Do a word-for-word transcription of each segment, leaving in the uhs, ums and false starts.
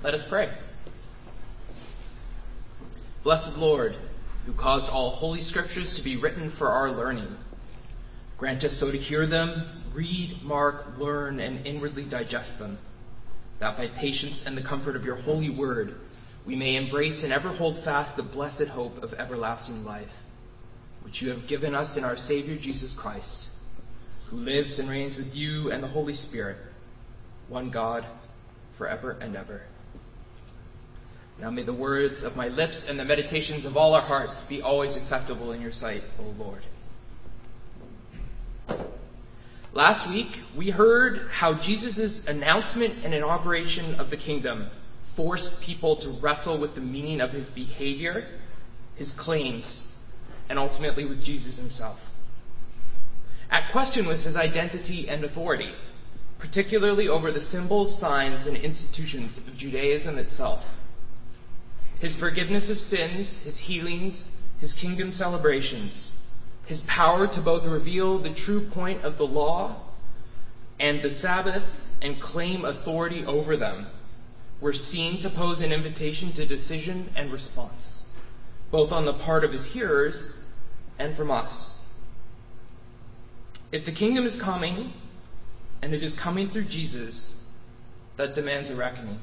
Let us pray. Blessed Lord, who caused all holy scriptures to be written for our learning, grant us so to hear them, read, mark, learn, and inwardly digest them, that by patience and the comfort of your holy word, we may embrace and ever hold fast the blessed hope of everlasting life, which you have given us in our Savior Jesus Christ, who lives and reigns with you and the Holy Spirit, one God, forever and ever. Now may the words of my lips and the meditations of all our hearts be always acceptable in your sight, O Lord. Last week, we heard how Jesus' announcement and inauguration of the kingdom forced people to wrestle with the meaning of his behavior, his claims, and ultimately with Jesus himself. At question was his identity and authority, particularly over the symbols, signs, and institutions of Judaism itself. His forgiveness of sins, his healings, his kingdom celebrations, his power to both reveal the true point of the law and the Sabbath and claim authority over them were seen to pose an invitation to decision and response, both on the part of his hearers and from us. If the kingdom is coming, and it is coming through Jesus, that demands a reckoning.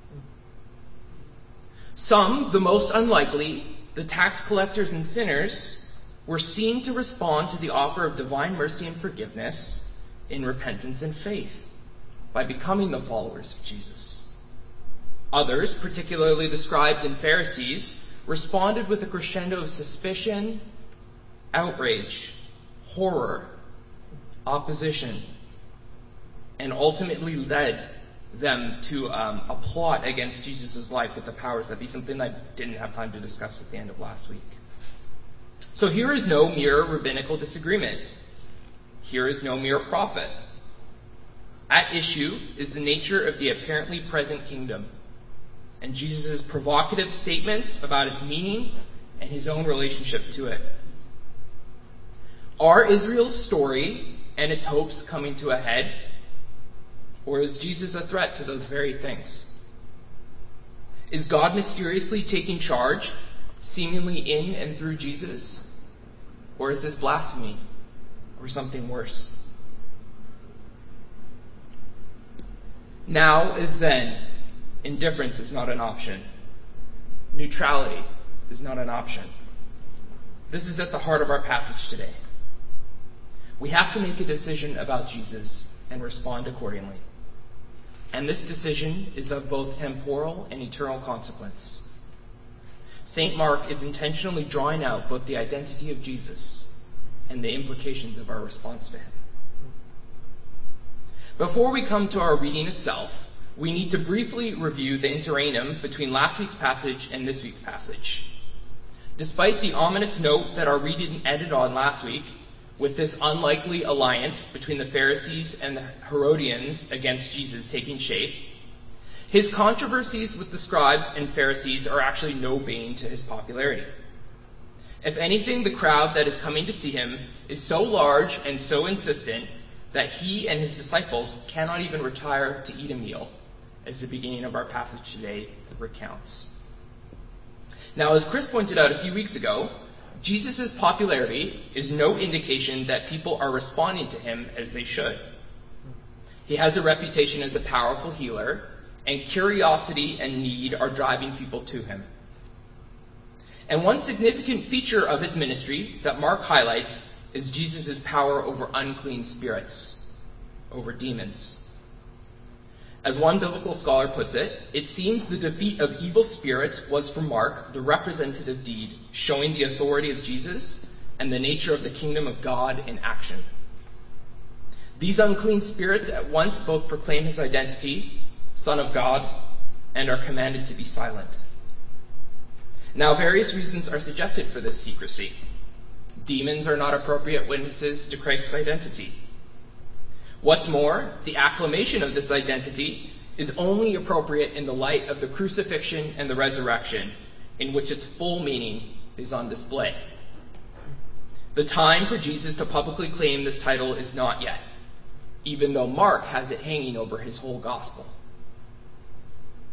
Some, the most unlikely, the tax collectors and sinners, were seen to respond to the offer of divine mercy and forgiveness in repentance and faith by becoming the followers of Jesus. Others, particularly the scribes and Pharisees, responded with a crescendo of suspicion, outrage, horror, opposition, and ultimately led them to um, a plot against Jesus' life with the powers that be, something I didn't have time to discuss at the end of last week. So here is no mere rabbinical disagreement. Here is no mere prophet. At issue is the nature of the apparently present kingdom and Jesus' provocative statements about its meaning and his own relationship to it. Are Israel's story and its hopes coming to a head? Or is Jesus a threat to those very things? Is God mysteriously taking charge, seemingly in and through Jesus? Or is this blasphemy, or something worse? Now as then, indifference is not an option. Neutrality is not an option. This is at the heart of our passage today. We have to make a decision about Jesus and respond accordingly. And this decision is of both temporal and eternal consequence. Saint Mark is intentionally drawing out both the identity of Jesus and the implications of our response to him. Before we come to our reading itself, we need to briefly review the interregnum between last week's passage and this week's passage. Despite the ominous note that our reading ended on last week, with this unlikely alliance between the Pharisees and the Herodians against Jesus taking shape, his controversies with the scribes and Pharisees are actually no bane to his popularity. If anything, the crowd that is coming to see him is so large and so insistent that he and his disciples cannot even retire to eat a meal, as the beginning of our passage today recounts. Now, as Chris pointed out a few weeks ago, Jesus' popularity is no indication that people are responding to him as they should. He has a reputation as a powerful healer, and curiosity and need are driving people to him. And one significant feature of his ministry that Mark highlights is Jesus' power over unclean spirits, over demons. As one biblical scholar puts it, it seems the defeat of evil spirits was for Mark the representative deed, showing the authority of Jesus and the nature of the kingdom of God in action. These unclean spirits at once both proclaim his identity, Son of God, and are commanded to be silent. Now, various reasons are suggested for this secrecy. Demons are not appropriate witnesses to Christ's identity. What's more, the acclamation of this identity is only appropriate in the light of the crucifixion and the resurrection, in which its full meaning is on display. The time for Jesus to publicly claim this title is not yet, even though Mark has it hanging over his whole gospel.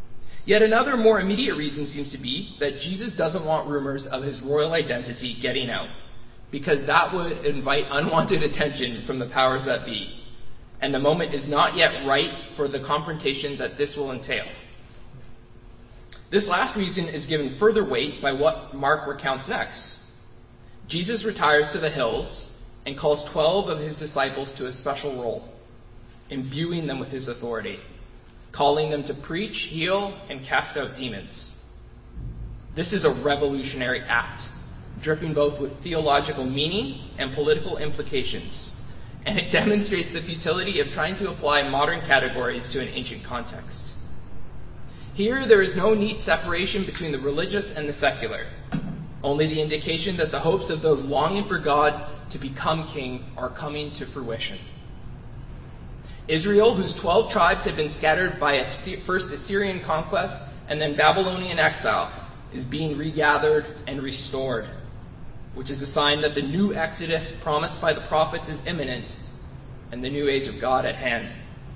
Yet another more immediate reason seems to be that Jesus doesn't want rumors of his royal identity getting out, because that would invite unwanted attention from the powers that be, and the moment is not yet right for the confrontation that this will entail. This last reason is given further weight by what Mark recounts next. Jesus retires to the hills and calls twelve of his disciples to a special role, imbuing them with his authority, calling them to preach, heal, and cast out demons. This is a revolutionary act, dripping both with theological meaning and political implications, and it demonstrates the futility of trying to apply modern categories to an ancient context. Here, there is no neat separation between the religious and the secular, only the indication that the hopes of those longing for God to become king are coming to fruition. Israel, whose twelve tribes had been scattered by a first Assyrian conquest and then Babylonian exile, is being regathered and restored, which is a sign that the new exodus promised by the prophets is imminent and the new age of God at hand.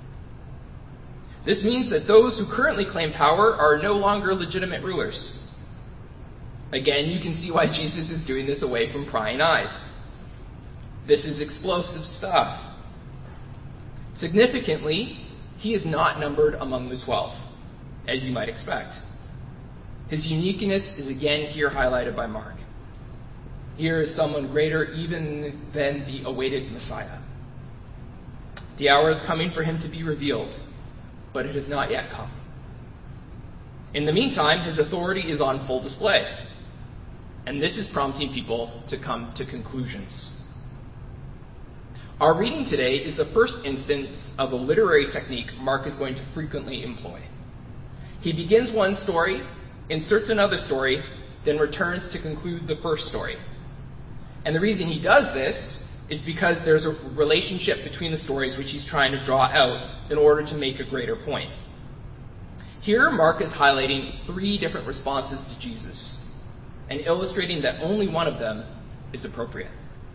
This means that those who currently claim power are no longer legitimate rulers. Again, you can see why Jesus is doing this away from prying eyes. This is explosive stuff. Significantly, he is not numbered among the twelve, as you might expect. His uniqueness is again here highlighted by Mark. Here is someone greater even than the awaited Messiah. The hour is coming for him to be revealed, but it has not yet come. In the meantime, his authority is on full display, and this is prompting people to come to conclusions. Our reading today is the first instance of a literary technique Mark is going to frequently employ. He begins one story, inserts another story, then returns to conclude the first story. And the reason he does this is because there's a relationship between the stories which he's trying to draw out in order to make a greater point. Here, Mark is highlighting three different responses to Jesus and illustrating that only one of them is appropriate.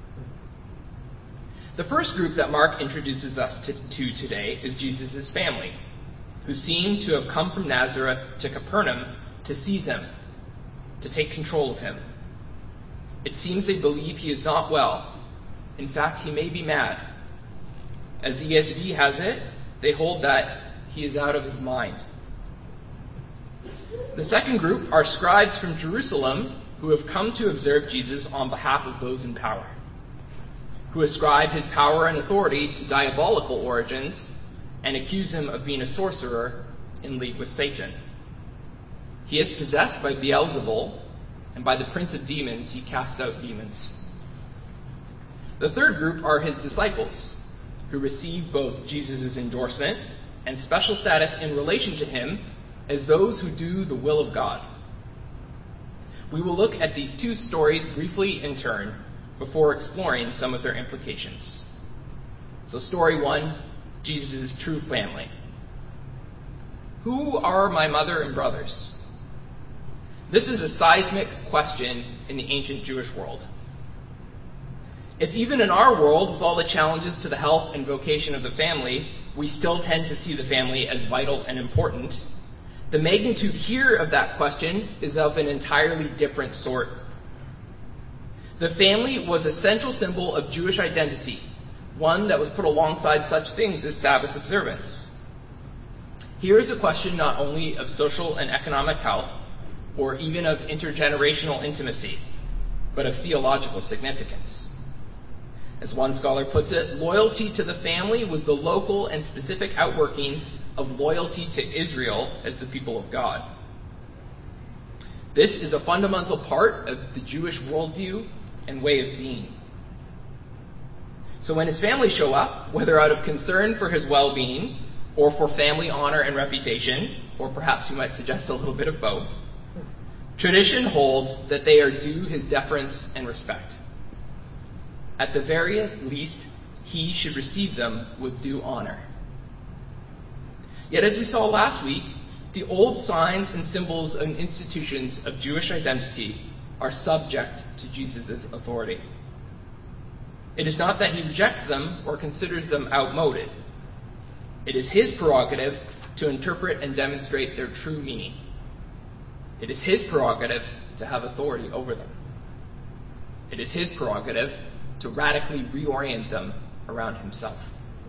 The first group that Mark introduces us to, to today is Jesus' family, who seem to have come from Nazareth to Capernaum to seize him, to take control of him. It seems they believe he is not well. In fact, he may be mad. As the E S V has it, they hold that he is out of his mind. The second group are scribes from Jerusalem who have come to observe Jesus on behalf of those in power, who ascribe his power and authority to diabolical origins and accuse him of being a sorcerer in league with Satan. He is possessed by Beelzebul, and by the prince of demons he casts out demons. The third group are his disciples, who receive both Jesus' endorsement and special status in relation to him as those who do the will of God. We will look at these two stories briefly in turn before exploring some of their implications. So story one, Jesus' true family. Who are my mother and brothers? This is a seismic question in the ancient Jewish world. If even in our world, with all the challenges to the health and vocation of the family, we still tend to see the family as vital and important, the magnitude here of that question is of an entirely different sort. The family was a central symbol of Jewish identity, one that was put alongside such things as Sabbath observance. Here is a question not only of social and economic health, or even of intergenerational intimacy, but of theological significance. As one scholar puts it, loyalty to the family was the local and specific outworking of loyalty to Israel as the people of God. This is a fundamental part of the Jewish worldview and way of being. So when his family show up, whether out of concern for his well-being or for family honor and reputation, or perhaps you might suggest a little bit of both, tradition holds that they are due his deference and respect. At the very least, he should receive them with due honor. Yet as we saw last week, the old signs and symbols and institutions of Jewish identity are subject to Jesus' authority. It is not that he rejects them or considers them outmoded. It is his prerogative to interpret and demonstrate their true meaning. It is his prerogative to have authority over them. It is his prerogative to radically reorient them around himself.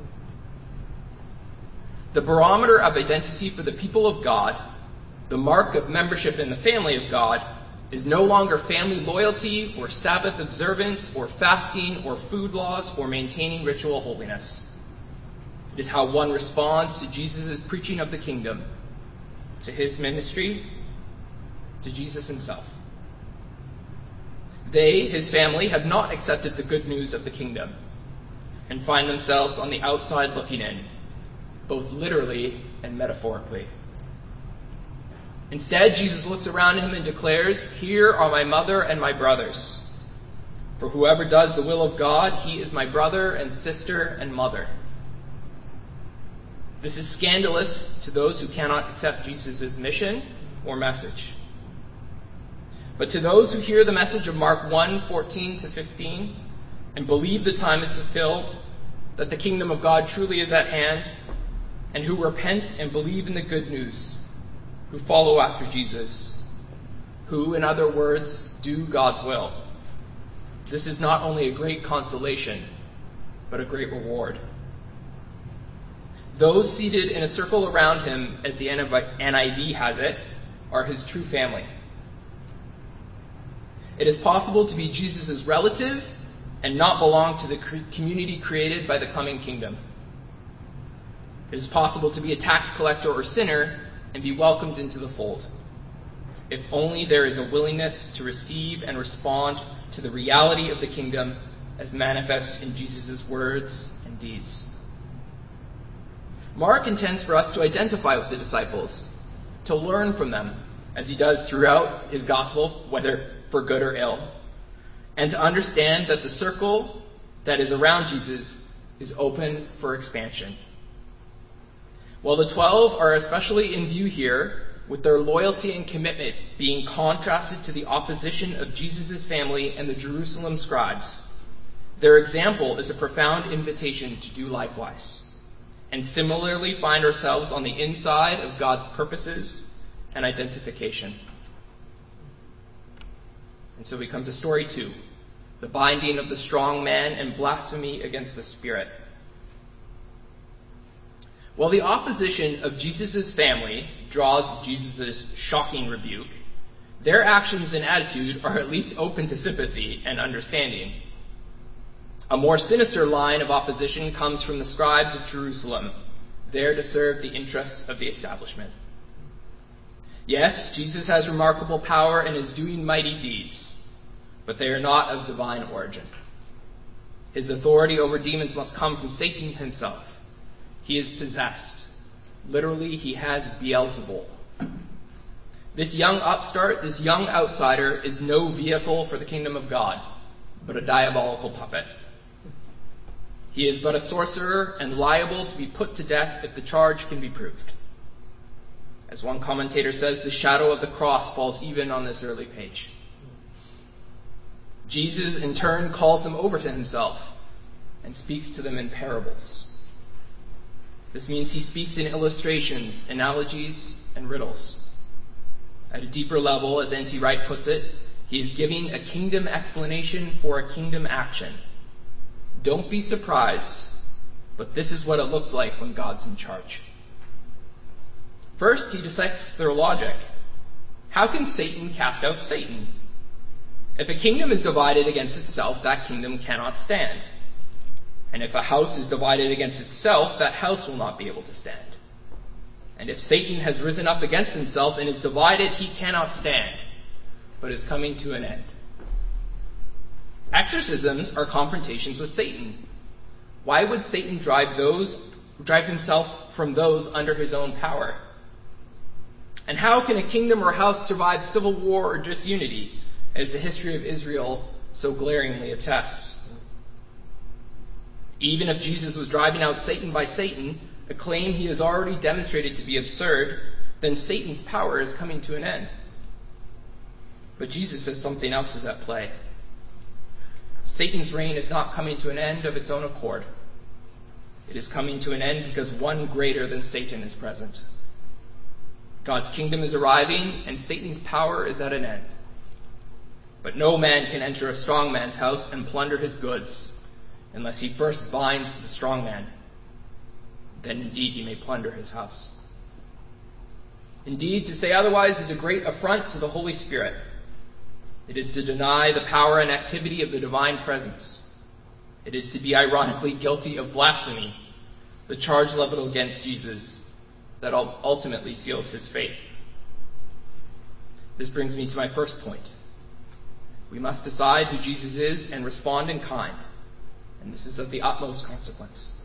The barometer of identity for the people of God, the mark of membership in the family of God, is no longer family loyalty or Sabbath observance or fasting or food laws or maintaining ritual holiness. It is how one responds to Jesus' preaching of the kingdom, to his ministry, to Jesus himself. They, his family, have not accepted the good news of the kingdom and find themselves on the outside looking in, both literally and metaphorically. Instead, Jesus looks around him and declares, "Here are my mother and my brothers. For whoever does the will of God, he is my brother and sister and mother." This is scandalous to those who cannot accept Jesus' mission or message. But to those who hear the message of Mark one, fourteen to fifteen, and believe the time is fulfilled, that the kingdom of God truly is at hand, and who repent and believe in the good news, who follow after Jesus, who, in other words, do God's will, this is not only a great consolation, but a great reward. Those seated in a circle around him, as the N I V has it, are his true family. It is possible to be Jesus' relative and not belong to the community created by the coming kingdom. It is possible to be a tax collector or sinner and be welcomed into the fold, if only there is a willingness to receive and respond to the reality of the kingdom as manifest in Jesus' words and deeds. Mark intends for us to identify with the disciples, to learn from them, as he does throughout his gospel, whether for good or ill, and to understand that the circle that is around Jesus is open for expansion. While the twelve are especially in view here, with their loyalty and commitment being contrasted to the opposition of Jesus' family and the Jerusalem scribes, their example is a profound invitation to do likewise, and similarly find ourselves on the inside of God's purposes and identification. And so we come to story two, the binding of the strong man and blasphemy against the Spirit. While the opposition of Jesus' family draws Jesus' shocking rebuke, their actions and attitude are at least open to sympathy and understanding. A more sinister line of opposition comes from the scribes of Jerusalem, there to serve the interests of the establishment. Yes, Jesus has remarkable power and is doing mighty deeds, but they are not of divine origin. His authority over demons must come from Satan himself. He is possessed. Literally, he has Beelzebul. This young upstart, this young outsider, is no vehicle for the kingdom of God, but a diabolical puppet. He is but a sorcerer and liable to be put to death if the charge can be proved. As one commentator says, the shadow of the cross falls even on this early page. Jesus, in turn, calls them over to himself and speaks to them in parables. This means he speaks in illustrations, analogies, and riddles. At a deeper level, as N T Wright puts it, he is giving a kingdom explanation for a kingdom action. Don't be surprised, but this is what it looks like when God's in charge. First, he dissects their logic. How can Satan cast out Satan? If a kingdom is divided against itself, that kingdom cannot stand. And if a house is divided against itself, that house will not be able to stand. And if Satan has risen up against himself and is divided, he cannot stand, but is coming to an end. Exorcisms are confrontations with Satan. Why would Satan drive those, drive himself from those under his own power? And how can a kingdom or house survive civil war or disunity, as the history of Israel so glaringly attests? Even if Jesus was driving out Satan by Satan, a claim he has already demonstrated to be absurd, then Satan's power is coming to an end. But Jesus says something else is at play. Satan's reign is not coming to an end of its own accord. It is coming to an end because one greater than Satan is present. God's kingdom is arriving, and Satan's power is at an end. But no man can enter a strong man's house and plunder his goods unless he first binds the strong man. Then indeed he may plunder his house. Indeed, to say otherwise is a great affront to the Holy Spirit. It is to deny the power and activity of the divine presence. It is to be ironically guilty of blasphemy, the charge leveled against Jesus that ultimately seals his fate. This brings me to my first point. We must decide who Jesus is and respond in kind, and this is of the utmost consequence.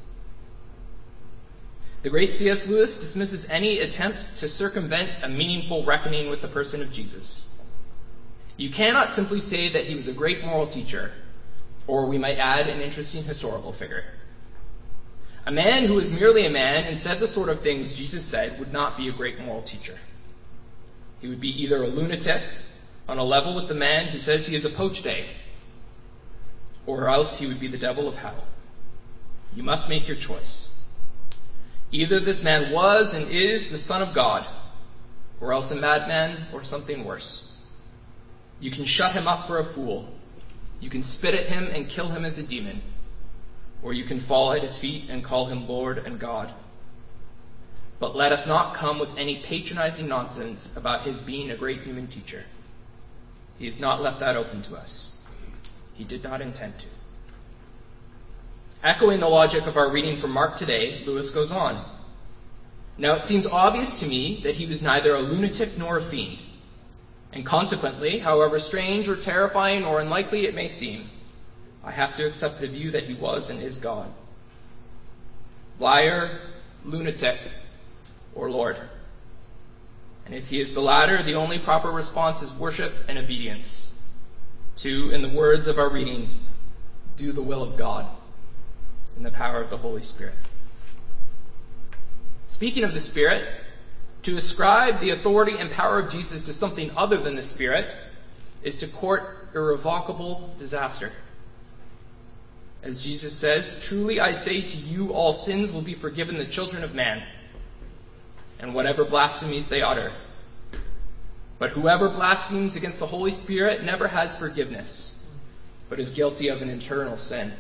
The great C S Lewis dismisses any attempt to circumvent a meaningful reckoning with the person of Jesus. You cannot simply say that he was a great moral teacher, or we might add an interesting historical figure. A man who is merely a man and said the sort of things Jesus said would not be a great moral teacher. He would be either a lunatic on a level with the man who says he is a poached egg, or else he would be the devil of hell. You must make your choice. Either this man was and is the Son of God, or else a madman or something worse. You can shut him up for a fool. You can spit at him and kill him as a demon. Or you can fall at his feet and call him Lord and God. But let us not come with any patronizing nonsense about his being a great human teacher. He has not left that open to us. He did not intend to. Echoing the logic of our reading from Mark today, Lewis goes on. Now it seems obvious to me that he was neither a lunatic nor a fiend. And consequently, however strange or terrifying or unlikely it may seem, I have to accept the view that he was and is God. Liar, lunatic, or Lord. And if he is the latter, the only proper response is worship and obedience to, in the words of our reading, do the will of God in the power of the Holy Spirit. Speaking of the Spirit, to ascribe the authority and power of Jesus to something other than the Spirit is to court irrevocable disaster. As Jesus says, truly I say to you, all sins will be forgiven the children of man, and whatever blasphemies they utter. But whoever blasphemes against the Holy Spirit never has forgiveness, but is guilty of an eternal sin.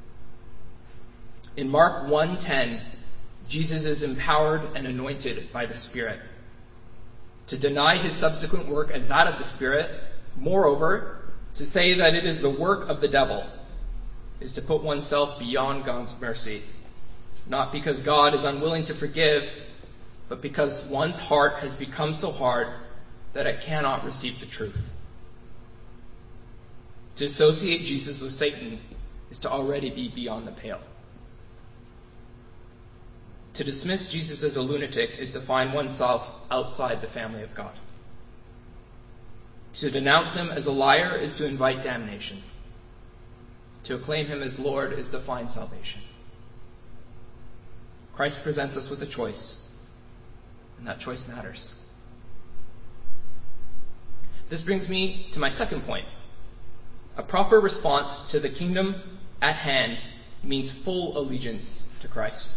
In Mark one ten, Jesus is empowered and anointed by the Spirit. To deny his subsequent work as that of the Spirit, moreover, to say that it is the work of the devil, is to put oneself beyond God's mercy, not because God is unwilling to forgive, but because one's heart has become so hard that it cannot receive the truth. To associate Jesus with Satan is to already be beyond the pale. To dismiss Jesus as a lunatic is to find oneself outside the family of God. To denounce him as a liar is to invite damnation. To acclaim him as Lord is to find salvation. Christ presents us with a choice, and that choice matters. This brings me to my second point. A proper response to the kingdom at hand means full allegiance to Christ.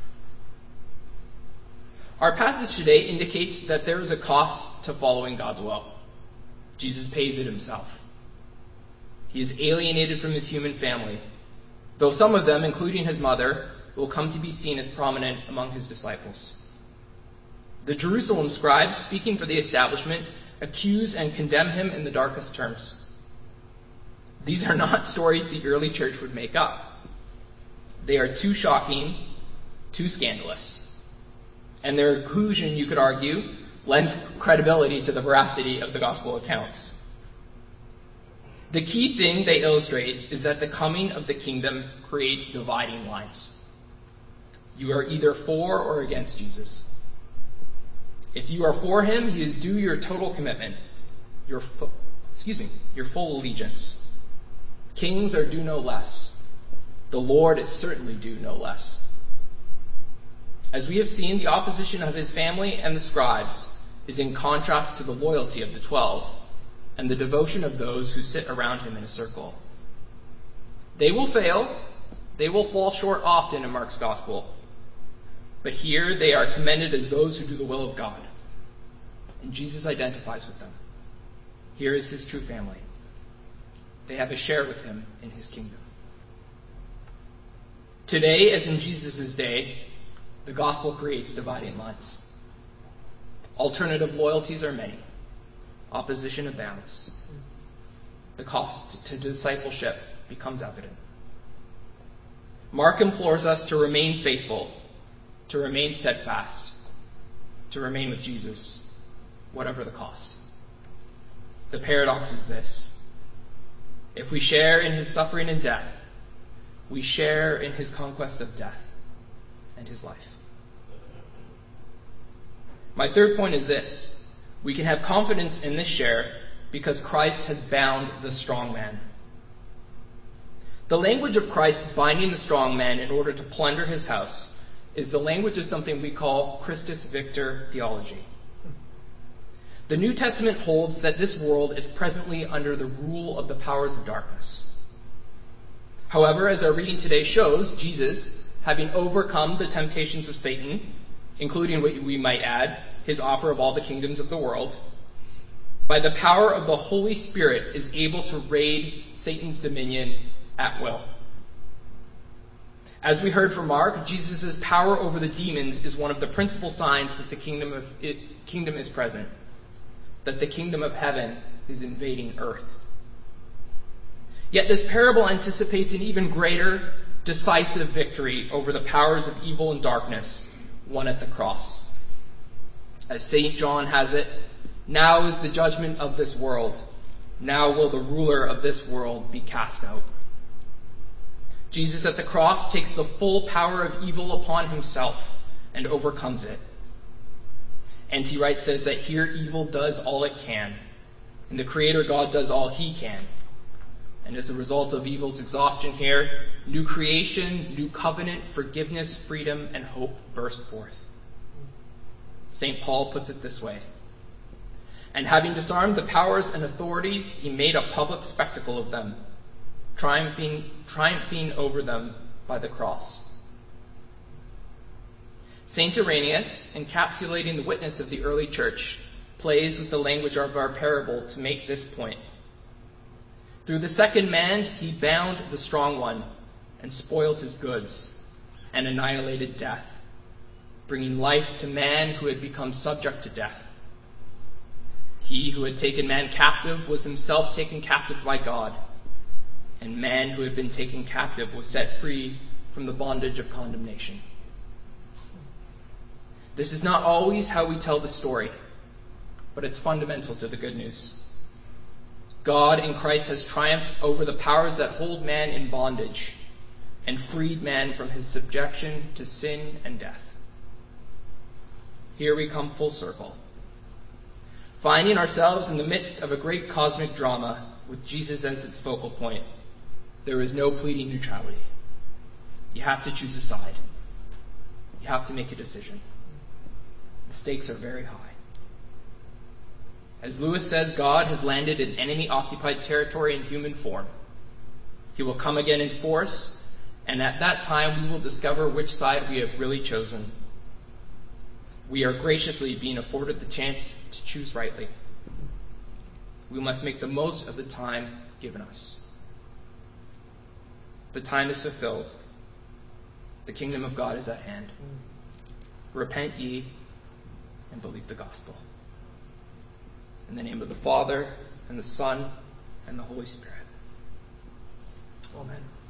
Our passage today indicates that there is a cost to following God's will. Jesus pays it himself. He is alienated from his human family, though some of them, including his mother, will come to be seen as prominent among his disciples. The Jerusalem scribes, speaking for the establishment, accuse and condemn him in the darkest terms. These are not stories the early church would make up. They are too shocking, too scandalous. And their inclusion, you could argue, lends credibility to the veracity of the gospel accounts. The key thing they illustrate is that the coming of the kingdom creates dividing lines. You are either for or against Jesus. If you are for him, he is due your total commitment, your fu- excuse me, your full allegiance. Kings are due no less. The Lord is certainly due no less. As we have seen, the opposition of his family and the scribes is in contrast to the loyalty of the twelve and the devotion of those who sit around him in a circle. They will fail. They will fall short often in Mark's gospel. But here they are commended as those who do the will of God. and Jesus identifies with them. Here is his true family. They have a share with him in his kingdom. Today, as in Jesus' day, the gospel creates dividing lines. Alternative loyalties are many. Opposition abounds. The cost to discipleship becomes evident. Mark implores us to remain faithful, to remain steadfast, to remain with Jesus, whatever the cost. The paradox is this: if we share in his suffering and death, we share in his conquest of death and his life. My third point is this: we can have confidence in this share because Christ has bound the strong man. The language of Christ binding the strong man in order to plunder his house is the language of something we call Christus Victor theology. The New Testament holds that this world is presently under the rule of the powers of darkness. However, as our reading today shows, Jesus, having overcome the temptations of Satan, including what we might add, his offer of all the kingdoms of the world, by the power of the Holy Spirit is able to raid Satan's dominion at will. As we heard from Mark, Jesus' power over the demons is one of the principal signs that the kingdom of it, kingdom is present, that the kingdom of heaven is invading earth. Yet this parable anticipates an even greater, decisive victory over the powers of evil and darkness, won at the cross. As Saint John has it, now is the judgment of this world. Now will the ruler of this world be cast out. Jesus at the cross takes the full power of evil upon himself and overcomes it. N T Wright says that here evil does all it can, and the Creator God does all he can. And as a result of evil's exhaustion here, new creation, new covenant, forgiveness, freedom, and hope burst forth. Saint Paul puts it this way: and having disarmed the powers and authorities, he made a public spectacle of them, triumphing, triumphing over them by the cross. Saint Irenaeus, encapsulating the witness of the early church, plays with the language of our parable to make this point. Through the second man, he bound the strong one and spoiled his goods and annihilated death, bringing life to man who had become subject to death. He who had taken man captive was himself taken captive by God, and man who had been taken captive was set free from the bondage of condemnation. This is not always how we tell the story, but it's fundamental to the good news. God in Christ has triumphed over the powers that hold man in bondage and freed man from his subjection to sin and death. Here we come full circle, finding ourselves in the midst of a great cosmic drama with Jesus as its focal point. There is no pleading neutrality. You have to choose a side. You have to make a decision. The stakes are very high. As Lewis says, God has landed in enemy-occupied territory in human form. He will come again in force, and at that time we will discover which side we have really chosen. We are graciously being afforded the chance to choose rightly. We must make the most of the time given us. The time is fulfilled. The kingdom of God is at hand. Repent ye and believe the gospel. In the name of the Father, and the Son, and the Holy Spirit. Amen.